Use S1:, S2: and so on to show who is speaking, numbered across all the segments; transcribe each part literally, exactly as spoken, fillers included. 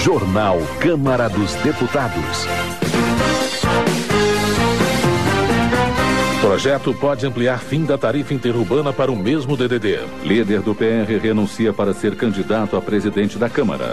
S1: Jornal Câmara dos Deputados. Projeto pode ampliar fim da tarifa interurbana para o mesmo D D D.
S2: Líder do P R renuncia para ser candidato a presidente da Câmara.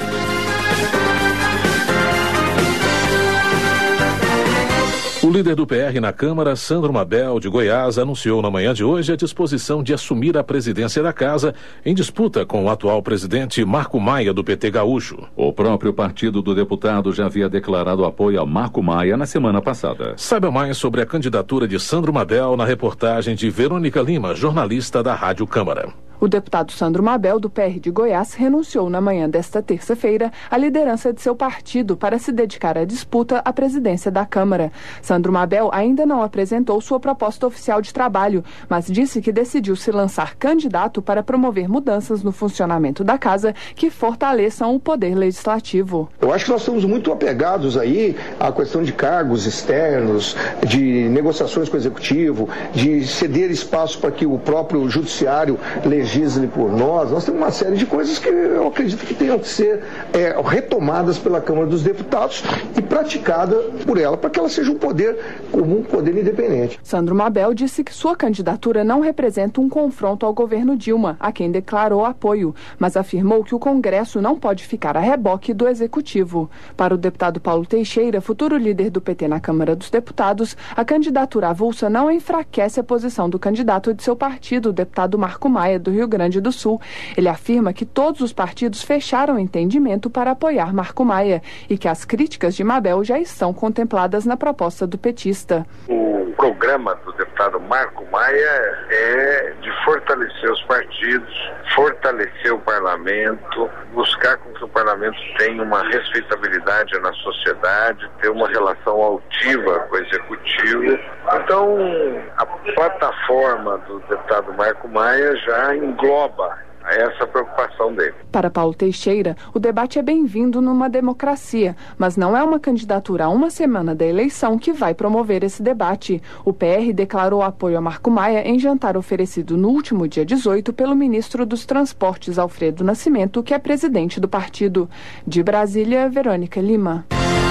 S1: O líder do P R na Câmara, Sandro Mabel, de Goiás, anunciou na manhã de hoje a disposição de assumir a presidência da Casa em disputa com o atual presidente Marco Maia, do P T gaúcho.
S2: O próprio partido do deputado já havia declarado apoio a Marco Maia na semana passada.
S1: Saiba mais sobre a candidatura de Sandro Mabel na reportagem de Verônica Lima, jornalista da Rádio Câmara.
S3: O deputado Sandro Mabel, do P R de Goiás, renunciou na manhã desta terça-feira à liderança de seu partido para se dedicar à disputa à presidência da Câmara. Sandro Mabel ainda não apresentou sua proposta oficial de trabalho, mas disse que decidiu se lançar candidato para promover mudanças no funcionamento da Casa que fortaleçam o poder legislativo.
S4: Eu acho que nós estamos muito apegados aí à questão de cargos externos, de negociações com o Executivo, de ceder espaço para que o próprio Judiciário legisle por nós. Nós temos uma série de coisas que eu acredito que tenham que ser é, retomadas pela Câmara dos Deputados e praticada por ela, para que ela seja um poder comum, um poder independente.
S3: Sandro Mabel disse que sua candidatura não representa um confronto ao governo Dilma, a quem declarou apoio, mas afirmou que o Congresso não pode ficar a reboque do Executivo. Para o deputado Paulo Teixeira, futuro líder do P T na Câmara dos Deputados, a candidatura avulsa não enfraquece a posição do candidato de seu partido, o deputado Marco Maia, do Rio Grande do Sul. Ele afirma que todos os partidos fecharam entendimento para apoiar Marco Maia e que as críticas de Mabel já estão contempladas na proposta do petista.
S5: O programa do deputado Marco Maia é de fortalecer os partidos, fortalecer o parlamento, buscar com que o parlamento tenha uma respeitabilidade na sociedade, ter uma relação altiva com o executivo. Então, a plataforma do deputado Marco Maia já engloba essa preocupação dele.
S3: Para Paulo Teixeira, o debate é bem-vindo numa democracia, mas não é uma candidatura a uma semana da eleição que vai promover esse debate. O P R declarou apoio a Marco Maia em jantar oferecido no último dia dezoito pelo ministro dos Transportes, Alfredo Nascimento, que é presidente do partido. De Brasília, Verônica Lima.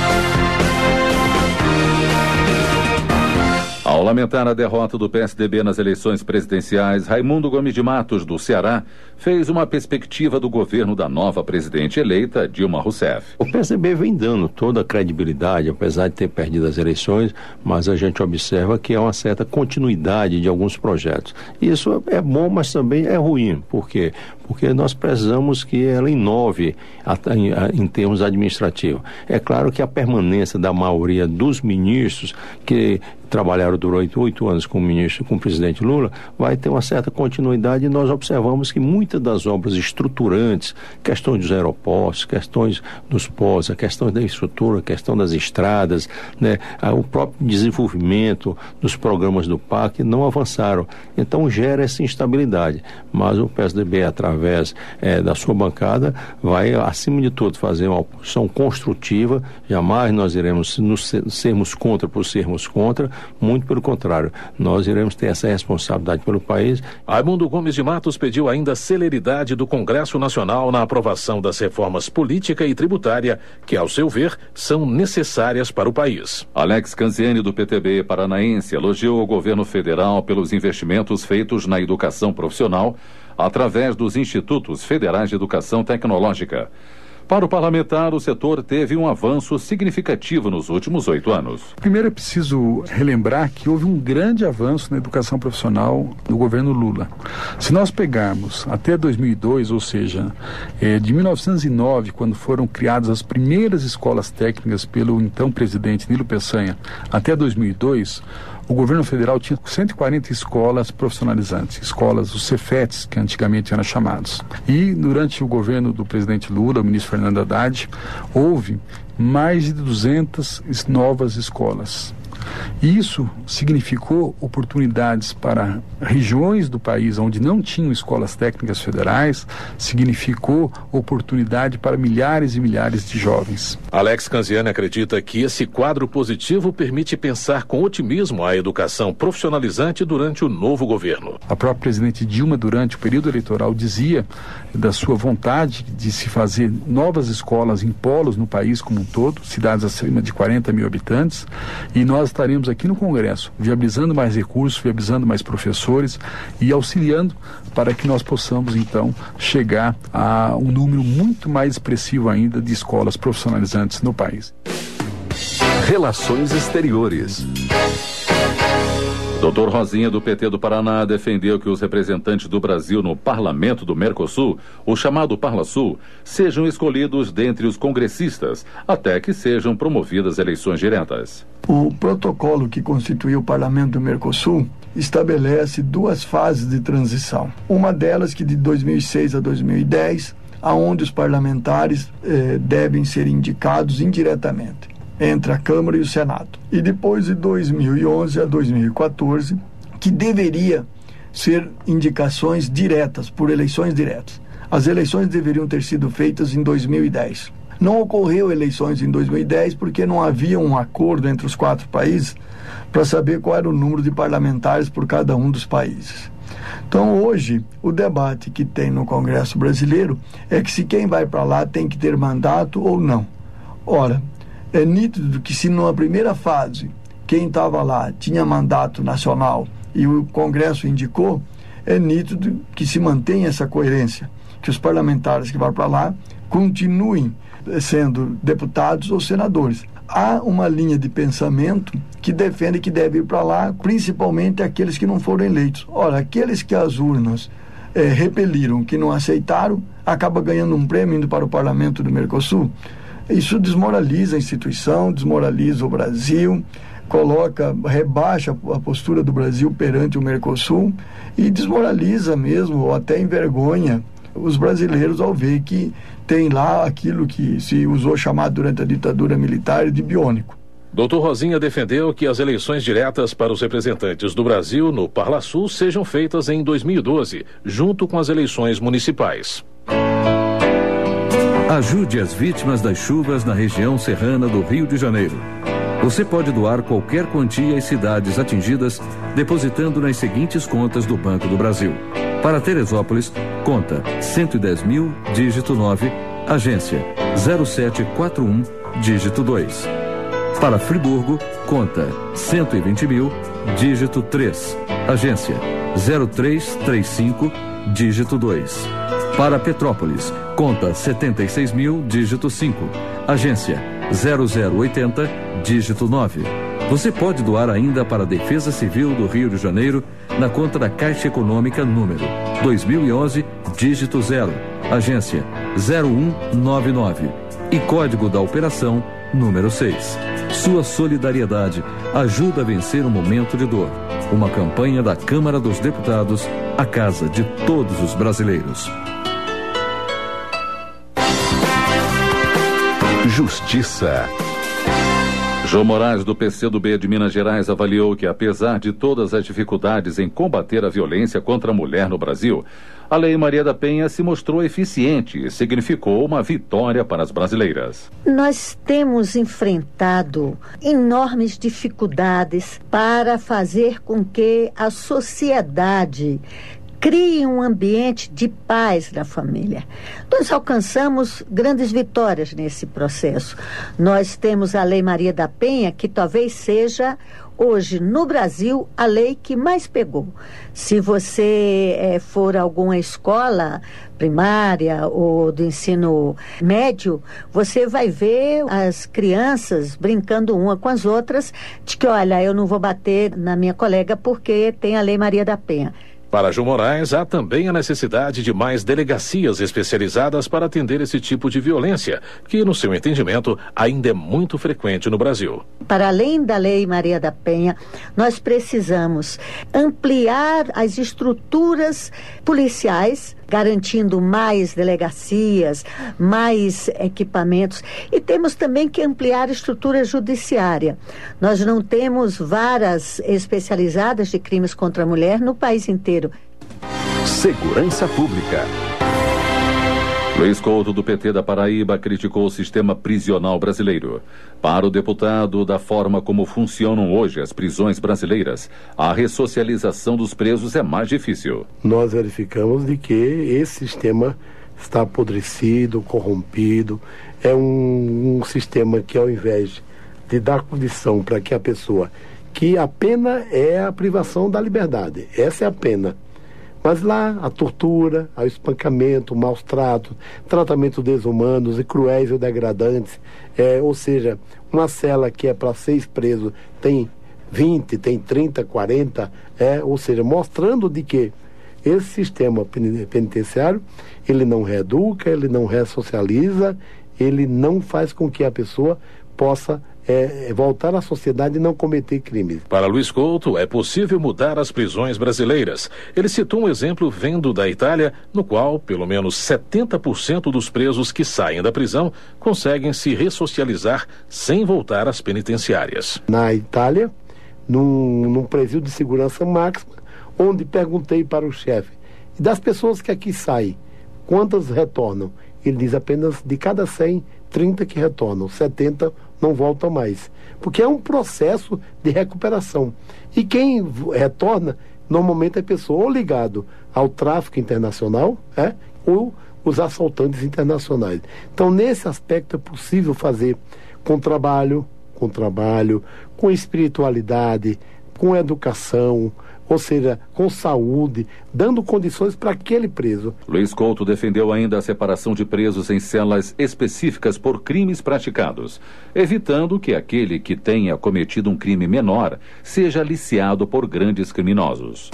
S2: Ao lamentar a derrota do P S D B nas eleições presidenciais, Raimundo Gomes de Matos, do Ceará, fez uma perspectiva do governo da nova presidente eleita, Dilma Rousseff.
S6: O P S D B vem dando toda a credibilidade, apesar de ter perdido as eleições, mas a gente observa que há uma certa continuidade de alguns projetos. Isso é bom, mas também é ruim. Por quê? Porque nós precisamos que ela inove em, em termos administrativos. É claro que a permanência da maioria dos ministros que trabalharam durante oito anos com o ministro, com o presidente Lula, vai ter uma certa continuidade e nós observamos que muitas das obras estruturantes, questões dos aeroportos, questões dos portos, a questão da infraestrutura, a questão das estradas, né, o próprio desenvolvimento dos programas do P A C não avançaram. Então gera essa instabilidade. Mas o P S D B, através é, da sua bancada, vai, acima de tudo, fazer uma oposição construtiva. Jamais nós iremos nos, sermos contra por sermos contra. Muito pelo contrário, nós iremos ter essa responsabilidade pelo país.
S1: Raimundo Gomes de Matos pediu ainda celeridade do Congresso Nacional na aprovação das reformas política e tributária, que, ao seu ver, são necessárias para o país.
S2: Alex Canziani, do P T B paranaense, elogiou o governo federal pelos investimentos feitos na educação profissional através dos Institutos Federais de Educação Tecnológica. Para o parlamentar, o setor teve um avanço significativo nos últimos oito anos.
S7: Primeiro é preciso relembrar que houve um grande avanço na educação profissional do governo Lula. Se nós pegarmos até dois mil e dois, ou seja, é, de mil novecentos e nove, quando foram criadas as primeiras escolas técnicas pelo então presidente Nilo Peçanha, até dois mil e dois, o governo federal tinha cento e quarenta escolas profissionalizantes, escolas, os Cefetes, que antigamente eram chamados. E durante o governo do presidente Lula, o ministro Fernando Haddad, houve mais de duzentas novas escolas. E isso significou oportunidades para regiões do país onde não tinham escolas técnicas federais, significou oportunidade para milhares e milhares de jovens.
S1: Alex Canziani acredita que esse quadro positivo permite pensar com otimismo a educação profissionalizante durante o novo governo.
S7: A própria presidente Dilma, durante o período eleitoral, dizia da sua vontade de se fazer novas escolas em polos no país como um todo, cidades acima de quarenta mil habitantes, e nós estaremos aqui no Congresso viabilizando mais recursos, viabilizando mais professores e auxiliando para que nós possamos então chegar a um número muito mais expressivo ainda de escolas profissionalizantes no país.
S8: Relações Exteriores.
S2: doutor Rosinha, do P T do Paraná, defendeu que os representantes do Brasil no Parlamento do Mercosul, o chamado Parlasul, sejam escolhidos dentre os congressistas, até que sejam promovidas eleições diretas.
S9: O protocolo que constituiu o Parlamento do Mercosul estabelece duas fases de transição. Uma delas que de dois mil e seis a dois mil e dez, aonde os parlamentares eh, devem ser indicados indiretamente entre a Câmara e o Senado. E depois de dois mil e onze a dois mil e quatorze, que deveria ser indicações diretas, por eleições diretas. As eleições deveriam ter sido feitas em dois mil e dez. Não ocorreu eleições em dois mil e dez porque não havia um acordo entre os quatro países para saber qual era o número de parlamentares por cada um dos países. Então, hoje, o debate que tem no Congresso brasileiro é que se quem vai para lá tem que ter mandato ou não. Ora, é nítido que se numa primeira fase quem estava lá tinha mandato nacional e o Congresso indicou, é nítido que se mantém essa coerência, que os parlamentares que vão para lá continuem sendo deputados ou senadores. Há uma linha de pensamento que defende que deve ir para lá, principalmente aqueles que não foram eleitos. Ora, aqueles que as urnas é, repeliram, que não aceitaram, acaba ganhando um prêmio indo para o Parlamento do Mercosul. Isso desmoraliza a instituição, desmoraliza o Brasil, coloca, rebaixa a postura do Brasil perante o Mercosul e desmoraliza mesmo, ou até envergonha os brasileiros ao ver que tem lá aquilo que se usou chamado durante a ditadura militar de biônico.
S1: doutor Rosinha defendeu que as eleições diretas para os representantes do Brasil no Parlasul sejam feitas em dois mil e doze, junto com as eleições municipais.
S8: Ajude as vítimas das chuvas na região serrana do Rio de Janeiro. Você pode doar qualquer quantia às cidades atingidas, depositando nas seguintes contas do Banco do Brasil. Para Teresópolis, conta cento e dez mil, dígito nove, agência zero sete quatro um, dígito dois. Para Friburgo, conta cento e vinte mil, dígito três, agência zero três três cinco, dígito dois. Para Petrópolis, conta setenta e seis mil, dígito cinco, agência zero zero oitenta, dígito nove. Você pode doar ainda para a Defesa Civil do Rio de Janeiro na conta da Caixa Econômica número dois mil e onze, dígito zero, agência zero um nove nove e código da operação número seis. Sua solidariedade ajuda a vencer um momento de dor. Uma campanha da Câmara dos Deputados, a casa de todos os brasileiros. Justiça.
S2: João Moraes, do P C do B de Minas Gerais, avaliou que, apesar de todas as dificuldades em combater a violência contra a mulher no Brasil, a Lei Maria da Penha se mostrou eficiente e significou uma vitória para as brasileiras.
S10: Nós temos enfrentado enormes dificuldades para fazer com que a sociedade crie um ambiente de paz na família. Nós alcançamos grandes vitórias nesse processo. Nós temos a Lei Maria da Penha, que talvez seja, hoje, no Brasil, a lei que mais pegou. Se você é, for a alguma escola primária ou do ensino médio, você vai ver as crianças brincando uma com as outras, de que, olha, eu não vou bater na minha colega porque tem a Lei Maria da Penha.
S1: Para João Moraes, há também a necessidade de mais delegacias especializadas para atender esse tipo de violência, que, no seu entendimento, ainda é muito frequente no Brasil.
S10: Para além da Lei Maria da Penha, nós precisamos ampliar as estruturas policiais garantindo mais delegacias, mais equipamentos. E temos também que ampliar a estrutura judiciária. Nós não temos varas especializadas de crimes contra a mulher no país inteiro.
S8: Segurança Pública.
S2: Luiz Couto, do P T da Paraíba, criticou o sistema prisional brasileiro. Para o deputado, da forma como funcionam hoje as prisões brasileiras, a ressocialização dos presos é mais difícil.
S11: Nós verificamos de que esse sistema está apodrecido, corrompido. É um, um sistema que, ao invés de dar condição para que a pessoa... que a pena é a privação da liberdade. Essa é a pena. Mas lá, a tortura, o espancamento, o maus tratos, tratamentos desumanos e cruéis ou degradantes, é, ou seja, uma cela que é para seis presos tem vinte, tem trinta, quarenta, é, ou seja, mostrando de que esse sistema penitenciário, ele não reeduca, ele não ressocializa, ele não faz com que a pessoa possa É, voltar à sociedade e não cometer crimes.
S1: Para Luiz Couto, é possível mudar as prisões brasileiras. Ele citou um exemplo vindo da Itália, no qual pelo menos setenta por cento dos presos que saem da prisão conseguem se ressocializar sem voltar às penitenciárias.
S11: Na Itália, num, num presídio de segurança máxima, onde perguntei para o chefe, e das pessoas que aqui saem, quantas retornam? Ele diz apenas de cada cem, trinta que retornam, setenta não voltam mais. Porque é um processo de recuperação. E quem retorna, normalmente é pessoa ou ligado ao tráfico internacional, é, ou os assaltantes internacionais. Então, nesse aspecto, é possível fazer com trabalho, com trabalho, com espiritualidade, com educação, ou seja, com saúde, dando condições para aquele preso.
S2: Luiz Couto defendeu ainda a separação de presos em celas específicas por crimes praticados, evitando que aquele que tenha cometido um crime menor seja aliciado por grandes criminosos.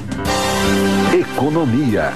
S8: Economia.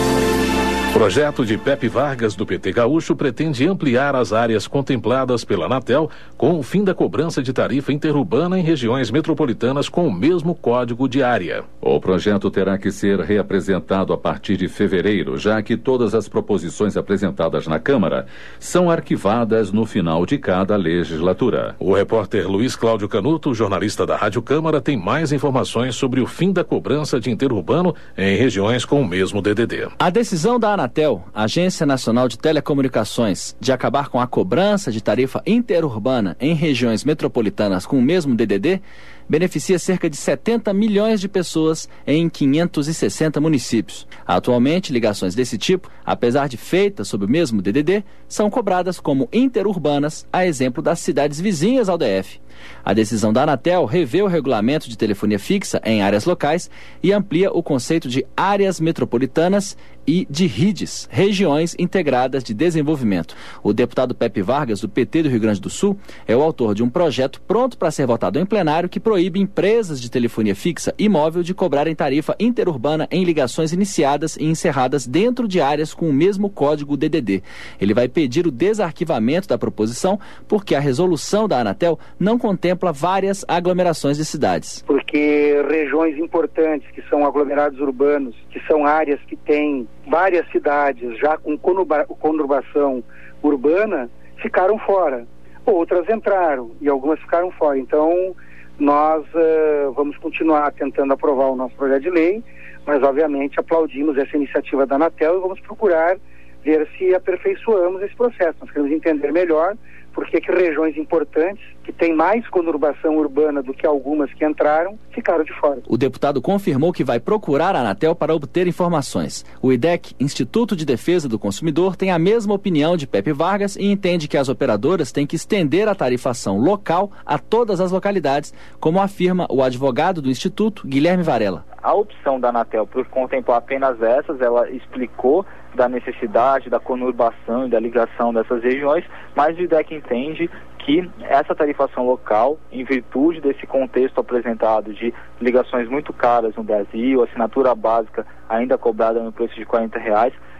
S1: O projeto de Pepe Vargas, do P T Gaúcho, pretende ampliar as áreas contempladas pela Anatel com o fim da cobrança de tarifa interurbana em regiões metropolitanas com o mesmo código de área.
S2: O projeto terá que ser reapresentado a partir de fevereiro, já que todas as proposições apresentadas na Câmara são arquivadas no final de cada legislatura.
S1: O repórter Luiz Cláudio Canuto, jornalista da Rádio Câmara, tem mais informações sobre o fim da cobrança de interurbano em regiões com o mesmo D D D.
S12: A decisão da Anatel, Agência Nacional de Telecomunicações, de acabar com a cobrança de tarifa interurbana em regiões metropolitanas com o mesmo D D D, beneficia cerca de setenta milhões de pessoas em quinhentos e sessenta municípios. Atualmente, ligações desse tipo, apesar de feitas sob o mesmo D D D, são cobradas como interurbanas, a exemplo das cidades vizinhas ao D F. A decisão da Anatel revê o regulamento de telefonia fixa em áreas locais e amplia o conceito de áreas metropolitanas e de R I Ds, Regiões Integradas de Desenvolvimento. O deputado Pepe Vargas, do P T do Rio Grande do Sul, é o autor de um projeto pronto para ser votado em plenário que proíbe empresas de telefonia fixa e móvel de cobrarem tarifa interurbana em ligações iniciadas e encerradas dentro de áreas com o mesmo código D D D. Ele vai pedir o desarquivamento da proposição porque a resolução da Anatel não contempla várias aglomerações de cidades.
S13: Porque regiões importantes, que são aglomerados urbanos, que são áreas que têm várias cidades já com conurbação urbana, ficaram fora. Outras entraram e algumas ficaram fora. Então, nós uh, vamos continuar tentando aprovar o nosso projeto de lei, mas obviamente aplaudimos essa iniciativa da Anatel e vamos procurar ver se aperfeiçoamos esse processo. Nós queremos entender melhor por que que regiões importantes, que têm mais conurbação urbana do que algumas que entraram, ficaram de fora.
S12: O deputado confirmou que vai procurar a Anatel para obter informações. O I D E C, Instituto de Defesa do Consumidor, tem a mesma opinião de Pepe Vargas e entende que as operadoras têm que estender a tarifação local a todas as localidades, como afirma o advogado do Instituto, Guilherme Varela.
S14: A opção da Anatel por contemplar apenas essas, ela explicou da necessidade da conurbação e da ligação dessas regiões, mas o I D E C entende que essa tarifação local, em virtude desse contexto apresentado de ligações muito caras no Brasil, assinatura básica ainda cobrada no preço de quarenta reais,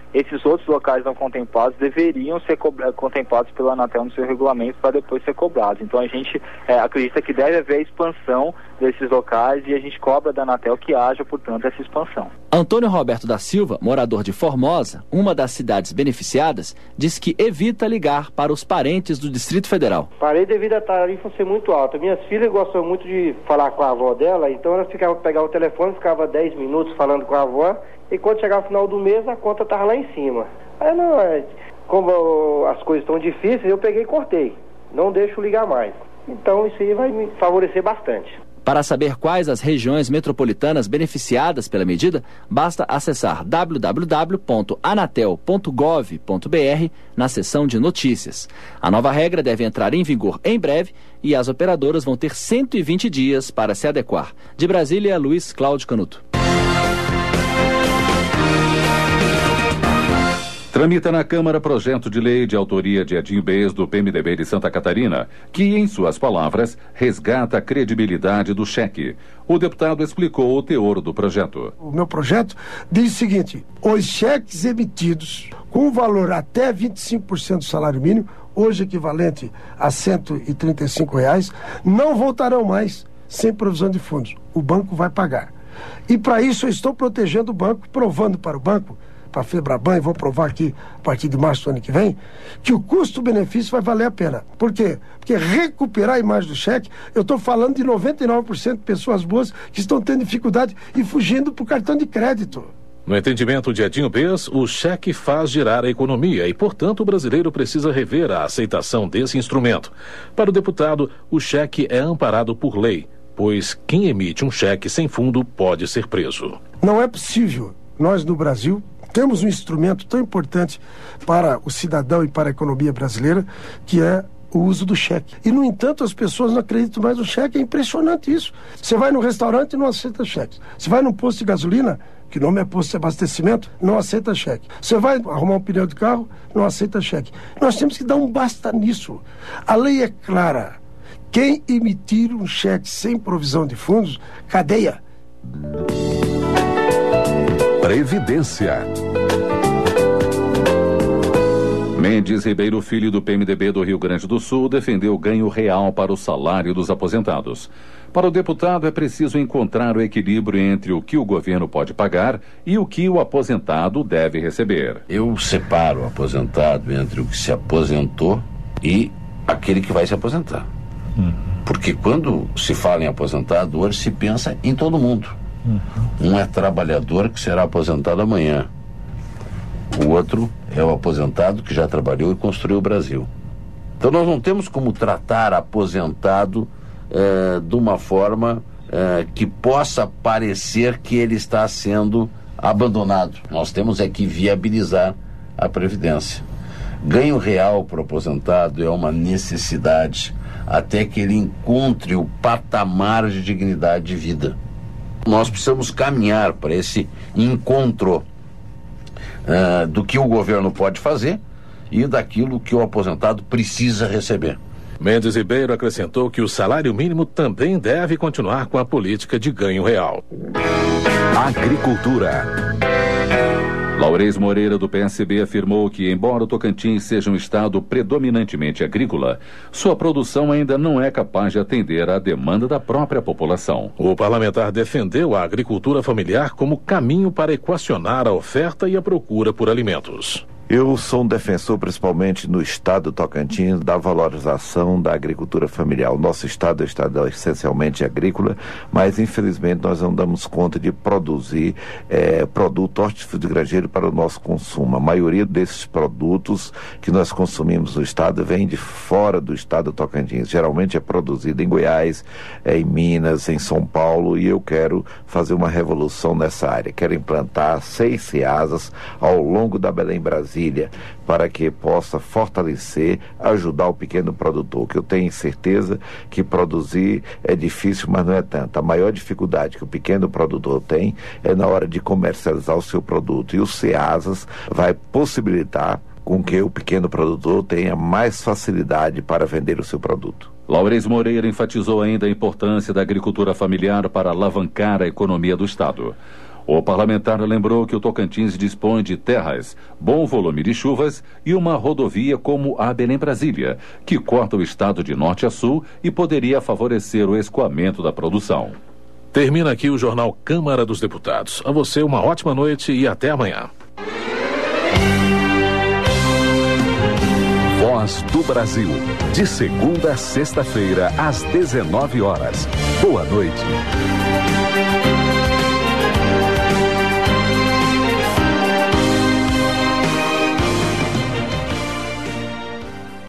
S14: esses outros locais não contemplados deveriam ser contemplados pela Anatel no seu regulamento para depois ser cobrados. Então a gente é, acredita que deve haver expansão desses locais e a gente cobra da Anatel que haja, portanto, essa expansão.
S12: Antônio Roberto da Silva, morador de Formosa, uma das cidades beneficiadas, diz que evita ligar para os parentes do Distrito Federal.
S15: Parei devido à tarifa ser muito alta. Minhas filhas gostam muito de falar com a avó dela, então elas ficavam pegar o telefone, ficava dez minutos falando com a avó, e quando chegava no final do mês a conta estava lá em cima. Aí não, como as coisas estão difíceis, eu peguei e cortei. Não deixo ligar mais. Então isso aí vai me favorecer bastante.
S12: Para saber quais as regiões metropolitanas beneficiadas pela medida, basta acessar w w w ponto anatel ponto gov ponto b r na seção de notícias. A nova regra deve entrar em vigor em breve e as operadoras vão ter cento e vinte dias para se adequar. De Brasília, Luiz Cláudio Canuto.
S2: Tramita na Câmara projeto de lei de autoria de Edinho Bez, do P M D B de Santa Catarina, que, em suas palavras, resgata a credibilidade do cheque. O deputado explicou o teor do projeto.
S16: O meu projeto diz o seguinte: os cheques emitidos com valor até vinte e cinco por cento do salário mínimo, hoje equivalente a cento e trinta e cinco reais, não voltarão mais sem provisão de fundos. O banco vai pagar. E para isso eu estou protegendo o banco, provando para o banco, para a Febraban, e vou provar aqui a partir de março do ano que vem, que o custo-benefício vai valer a pena. Por quê? Porque recuperar a imagem do cheque, eu estou falando de noventa e nove por cento de pessoas boas que estão tendo dificuldade e fugindo para o cartão de crédito.
S1: No entendimento de Edinho Bez, o cheque faz girar a economia e, portanto, o brasileiro precisa rever a aceitação desse instrumento. Para o deputado, o cheque é amparado por lei, pois quem emite um cheque sem fundo pode ser preso.
S16: Não é possível nós, no Brasil, temos um instrumento tão importante para o cidadão e para a economia brasileira, que é o uso do cheque. E, no entanto, as pessoas não acreditam mais no cheque. É impressionante isso. Você vai no restaurante e não aceita cheque. Você vai num posto de gasolina, que o nome é posto de abastecimento, não aceita cheque. Você vai arrumar um pneu de carro, não aceita cheque. Nós temos que dar um basta nisso. A lei é clara. Quem emitir um cheque sem provisão de fundos, cadeia.
S17: Previdência.
S2: Mendes Ribeiro Filho, do P M D B do Rio Grande do Sul, defendeu ganho real para o salário dos aposentados. Para o deputado, é preciso encontrar o equilíbrio entre o que o governo pode pagar e o que o aposentado deve receber.
S18: Eu separo o aposentado entre o que se aposentou e aquele que vai se aposentar. Hum. Porque quando se fala em aposentado, hoje se pensa em todo mundo. Um é trabalhador que será aposentado amanhã. O outro é o aposentado que já trabalhou e construiu o Brasil. Então nós não temos como tratar aposentado eh, de uma forma eh, que possa parecer que ele está sendo abandonado. Nós temos é que viabilizar a Previdência. Ganho real para o aposentado é uma necessidade até que ele encontre o patamar de dignidade de vida. Nós precisamos caminhar para esse encontro uh, do que o governo pode fazer e daquilo que o aposentado precisa receber.
S1: Mendes Ribeiro acrescentou que o salário mínimo também deve continuar com a política de ganho real.
S17: Agricultura.
S2: Laurez Moreira, do P S B, afirmou que, embora o Tocantins seja um estado predominantemente agrícola, sua produção ainda não é capaz de atender à demanda da própria população.
S1: O parlamentar defendeu a agricultura familiar como caminho para equacionar a oferta e a procura por alimentos.
S19: Eu sou um defensor, principalmente no estado do Tocantins, da valorização da agricultura familiar. O nosso estado é um estado essencialmente agrícola, mas infelizmente nós não damos conta de produzir é, produto hortifrutigranjeiro para o nosso consumo. A maioria desses produtos que nós consumimos no estado vem de fora do estado do Tocantins. Geralmente é produzido em Goiás, é, em Minas, em São Paulo, e eu quero fazer uma revolução nessa área. Quero implantar seis ceasas ao longo da Belém Brasília, para que possa fortalecer, ajudar o pequeno produtor, que eu tenho certeza que produzir é difícil, mas não é tanto. A maior dificuldade que o pequeno produtor tem é na hora de comercializar o seu produto, e o Ceasas vai possibilitar com que o pequeno produtor tenha mais facilidade para vender o seu produto.
S2: Laurez Moreira enfatizou ainda a importância da agricultura familiar para alavancar a economia do estado. O parlamentar lembrou que o Tocantins dispõe de terras, bom volume de chuvas e uma rodovia como a Belém-Brasília, que corta o estado de norte a sul e poderia favorecer o escoamento da produção.
S1: Termina aqui o Jornal Câmara dos Deputados. A você uma ótima noite e até amanhã.
S17: Voz do Brasil, de segunda a sexta-feira, às dezenove horas. Boa noite.